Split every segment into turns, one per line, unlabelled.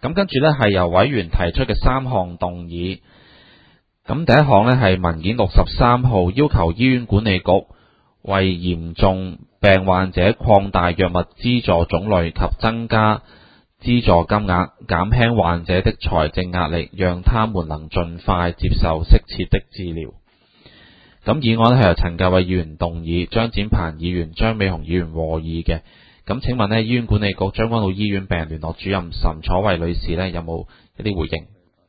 咁跟住呢係由委員提出嘅3項動議。咁第一項呢係文件63號，要求醫院管理局為嚴重病患者擴大藥物資助種類及增加資助金額，減輕患者的財政壓力，讓他們能盡快接受適切的治療。咁議案係由陳介偉議員動議，張展鵬議員、張美雄議員和議嘅。咁請問醫院管理局將軍澳醫院病人聯絡主任岑楚慧女士有冇一啲回應？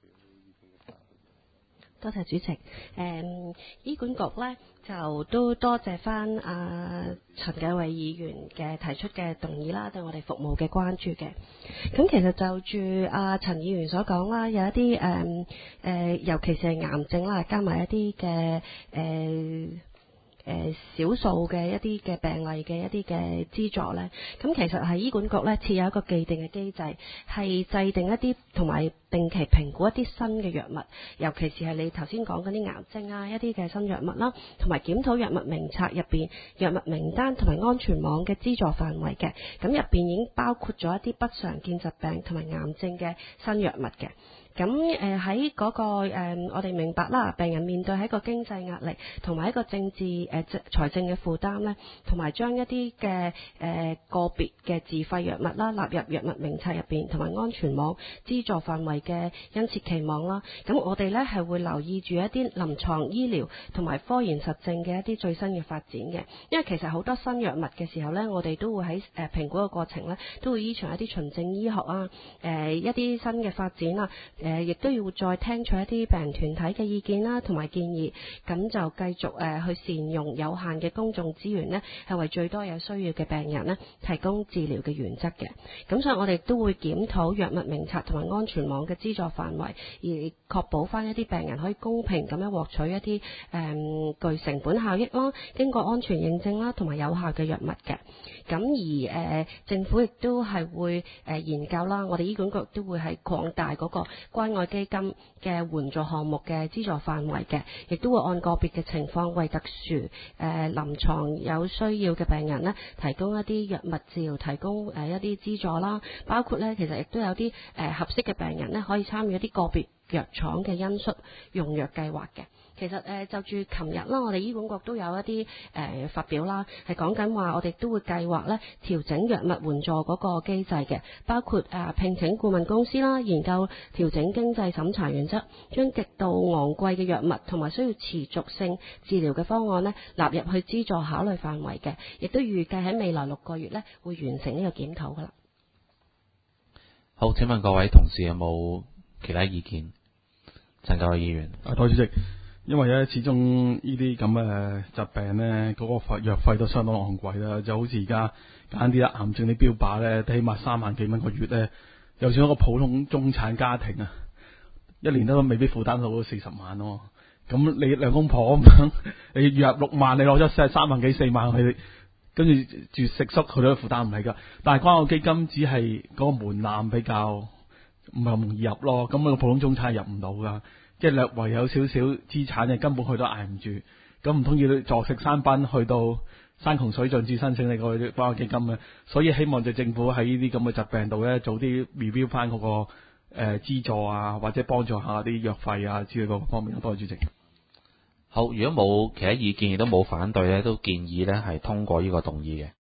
多謝主席。醫管局呢就都多謝翻陳介偉議員嘅提出嘅動議啦，對我哋服務嘅關注嘅。咁其實就住陳議員所講啦，有一啲尤其是係癌症啦，加埋一啲嘅少數嘅一啲嘅病例嘅一啲嘅資助呢，咁其實係醫管局呢設有一個既定嘅機制，係制定一啲同埋定期評估一啲新嘅藥物，尤其是係你頭先講嗰啲癌症啊一啲嘅新藥物啦，同埋檢討藥物名冊入邊藥物名單同埋安全網嘅資助範圍嘅，咁入邊已經包括咗一啲不常見疾病同埋癌症嘅新藥物嘅。咁喺嗰個我哋明白啦，病人面對喺個經濟壓力同埋一個政治財政嘅負擔呢，同埋將一啲嘅個別嘅自費藥物啦納入藥物名冊入邊，同埋安全網資助範圍嘅殷切期望啦。咁我哋呢係會留意住一啲臨床醫療同埋科研實證嘅一啲最新嘅發展嘅，因為其實好多新藥物嘅時候呢，我哋都會喺評估嘅過程呢，都會依循一啲循證醫學啊，一啲新嘅發展啊。亦都要再聽取一啲病人團體嘅意見啦，同埋建議，咁就繼續去善用有限嘅公眾資源呢，係為最多有需要嘅病人呢提供治療嘅原則嘅。咁所以我哋都會檢討藥物名冊同埋安全網嘅資助範圍，而確保翻一啲病人可以公平咁樣獲取一啲具成本效益啦、經過安全認證啦同埋有效嘅藥物嘅。咁而政府亦都係會研究啦，我哋醫管局都會係擴大嗰個關愛基金嘅援助項目嘅資助範圍嘅，亦都會按個別嘅情況為特殊臨床有需要嘅病人呢提供一啲藥物治療，提供一啲資助啦，包括呢其實亦都有啲合適嘅病人呢可以參與一啲個別藥廠嘅恩恤用藥計劃嘅。其實就住琴日啦，我哋醫管局都有一啲發表啦，係講緊話我哋都會計劃咧調整藥物援助嗰個機制嘅，包括聘請顧問公司啦，研究調整經濟審查原則，將極度昂貴嘅藥物同埋需要持續性治療嘅方案呢納入去資助考慮範圍嘅，亦都預計喺未來6個月呢會完成呢個檢討噶啦。
好，請問各位同事有冇其他意見？陳介偉議員。
多謝主席。因為咧，始終呢啲咁嘅疾病咧，嗰個藥費都相當昂貴啦。就好似而家簡單啲啦，癌症啲標靶咧，起碼3萬幾蚊個月咧，就算一個普通中產家庭啊，一年都未必負擔到40萬咯。咁你兩公婆咁樣，你月入6萬，你攞咗3萬幾4萬去，跟住住食宿佢都負擔唔起㗎。但係關愛基金只係嗰個門檻比較唔係咁容易入咯，咁個普通中產入唔到㗎。即係略為有少少資產嘅，根本佢都捱唔住。咁唔通要坐食山崩，去到山窮水盡至申請你個關愛基金嘅？所以希望就政府喺呢啲咁嘅疾病度咧，早啲 review 翻嗰個資助啊，或者幫助下啲藥費啊之類嗰方面。多謝主席。
好，如果冇其他意見亦都冇反對咧，都建議咧係通過呢個動議嘅。